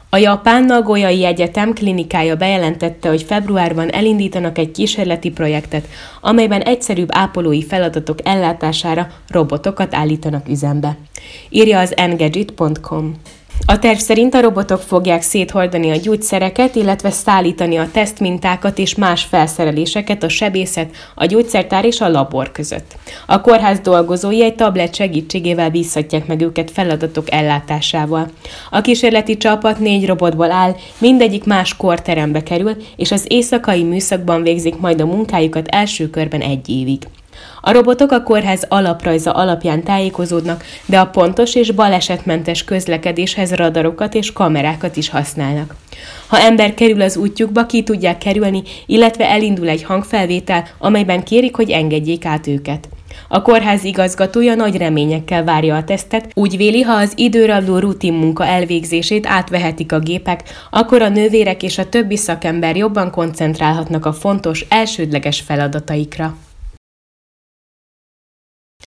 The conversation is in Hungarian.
A japán Nagoyai Egyetem klinikája bejelentette, hogy februárban elindítanak egy kísérleti projektet, amelyben egyszerűbb ápolói feladatok ellátására robotokat állítanak üzembe. Írja az engadget.com. A terv szerint a robotok fogják széthordani a gyógyszereket, illetve szállítani a tesztmintákat és más felszereléseket a sebészet, a gyógyszertár és a labor között. A kórház dolgozói egy tablet segítségével bízhatják meg őket feladatok ellátásával. A kísérleti csapat 4 robotból áll, mindegyik más korterembe kerül, és az éjszakai műszakban végzik majd a munkájukat első körben 1 évig. A robotok a kórház alaprajza alapján tájékozódnak, de a pontos és balesetmentes közlekedéshez radarokat és kamerákat is használnak. Ha ember kerül az útjukba, ki tudják kerülni, illetve elindul egy hangfelvétel, amelyben kérik, hogy engedjék át őket. A kórház igazgatója nagy reményekkel várja a tesztet, úgy véli, ha az időrabló rutin munka elvégzését átvehetik a gépek, akkor a nővérek és a többi szakember jobban koncentrálhatnak a fontos, elsődleges feladataikra.